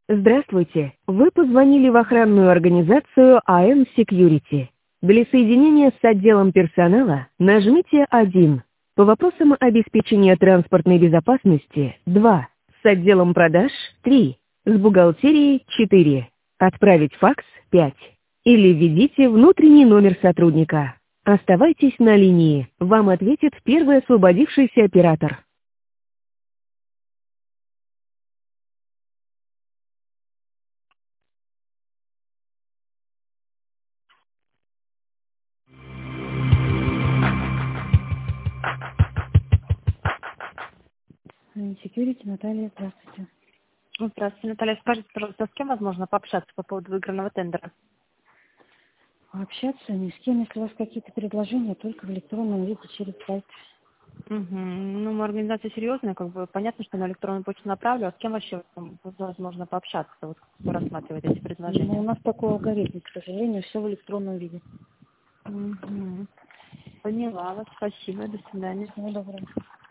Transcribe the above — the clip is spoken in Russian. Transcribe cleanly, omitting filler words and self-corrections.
Здравствуйте. Вы позвонили в охранную организацию АН Security. Для соединения с отделом персонала нажмите 1. По вопросам обеспечения транспортной безопасности 2. С отделом продаж 3. С бухгалтерией 4. Отправить факс 5. Или введите внутренний номер сотрудника. Оставайтесь на линии. Вам ответит первый освободившийся оператор. Security, Наталья, здравствуйте. Здравствуйте, Наталья. Скажите, пожалуйста, с кем возможно пообщаться по поводу выигранного тендера? Общаться ни с кем, если у вас какие-то предложения, только в электронном виде через сайт. Ну, мы организация серьезная, понятно, что на электронную почту направлю, а с кем вообще возможно пообщаться, кто рассматривает эти предложения? Но у нас такой алгоритм, к сожалению, все в электронном виде. Поняла вас, спасибо, до свидания. Всего доброго.